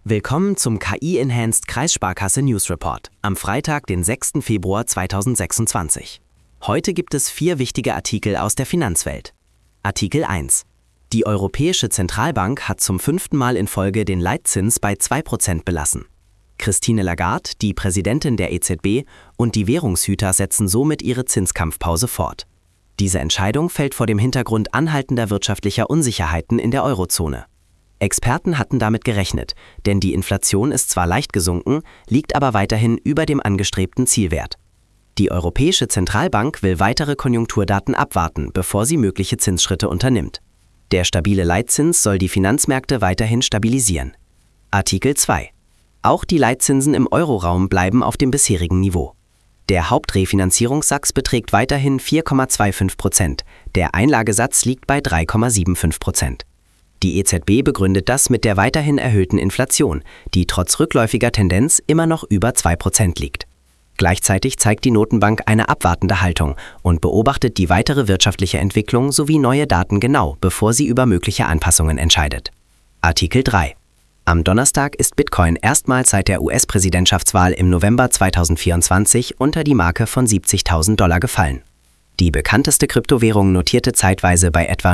Willkommen zum KI-Enhanced Kreissparkasse News Report am Freitag, den 6. Februar 2026. Heute gibt es 4 wichtige Artikel aus der Finanzwelt. Artikel 1. Die Europäische Zentralbank hat zum 5. Mal in Folge den Leitzins bei 2% belassen. Christine Lagarde, die Präsidentin der EZB, und die Währungshüter setzen somit ihre Zinskampfpause fort. Diese Entscheidung fällt vor dem Hintergrund anhaltender wirtschaftlicher Unsicherheiten in der Eurozone. Experten hatten damit gerechnet, denn die Inflation ist zwar leicht gesunken, liegt aber weiterhin über dem angestrebten Zielwert. Die Europäische Zentralbank will weitere Konjunkturdaten abwarten, bevor sie mögliche Zinsschritte unternimmt. Der stabile Leitzins soll die Finanzmärkte weiterhin stabilisieren. Artikel 2. Auch die Leitzinsen im Euroraum bleiben auf dem bisherigen Niveau. Der Hauptrefinanzierungssatz beträgt weiterhin 4,25%, der Einlagesatz liegt bei 3,75%. Die EZB begründet das mit der weiterhin erhöhten Inflation, die trotz rückläufiger Tendenz immer noch über 2% liegt. Gleichzeitig zeigt die Notenbank eine abwartende Haltung und beobachtet die weitere wirtschaftliche Entwicklung sowie neue Daten genau, bevor sie über mögliche Anpassungen entscheidet. Artikel 3. Am Donnerstag ist Bitcoin erstmals seit der US-Präsidentschaftswahl im November 2024 unter die Marke von $70.000 gefallen. Die bekannteste Kryptowährung notierte zeitweise bei etwa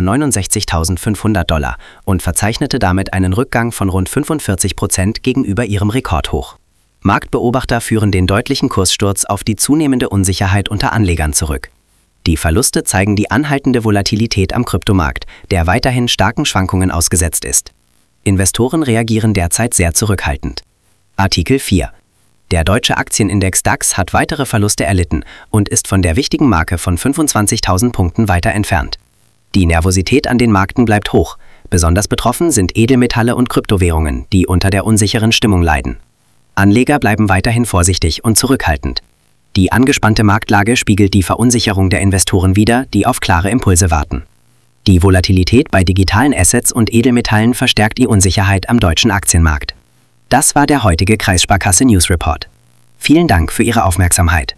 $69.500 und verzeichnete damit einen Rückgang von rund 45% gegenüber ihrem Rekordhoch. Marktbeobachter führen den deutlichen Kurssturz auf die zunehmende Unsicherheit unter Anlegern zurück. Die Verluste zeigen die anhaltende Volatilität am Kryptomarkt, der weiterhin starken Schwankungen ausgesetzt ist. Investoren reagieren derzeit sehr zurückhaltend. Artikel 4. Der deutsche Aktienindex DAX hat weitere Verluste erlitten und ist von der wichtigen Marke von 25.000 Punkten weiter entfernt. Die Nervosität an den Märkten bleibt hoch. Besonders betroffen sind Edelmetalle und Kryptowährungen, die unter der unsicheren Stimmung leiden. Anleger bleiben weiterhin vorsichtig und zurückhaltend. Die angespannte Marktlage spiegelt die Verunsicherung der Investoren wider, die auf klare Impulse warten. Die Volatilität bei digitalen Assets und Edelmetallen verstärkt die Unsicherheit am deutschen Aktienmarkt. Das war der heutige Kreissparkasse News Report. Vielen Dank für Ihre Aufmerksamkeit.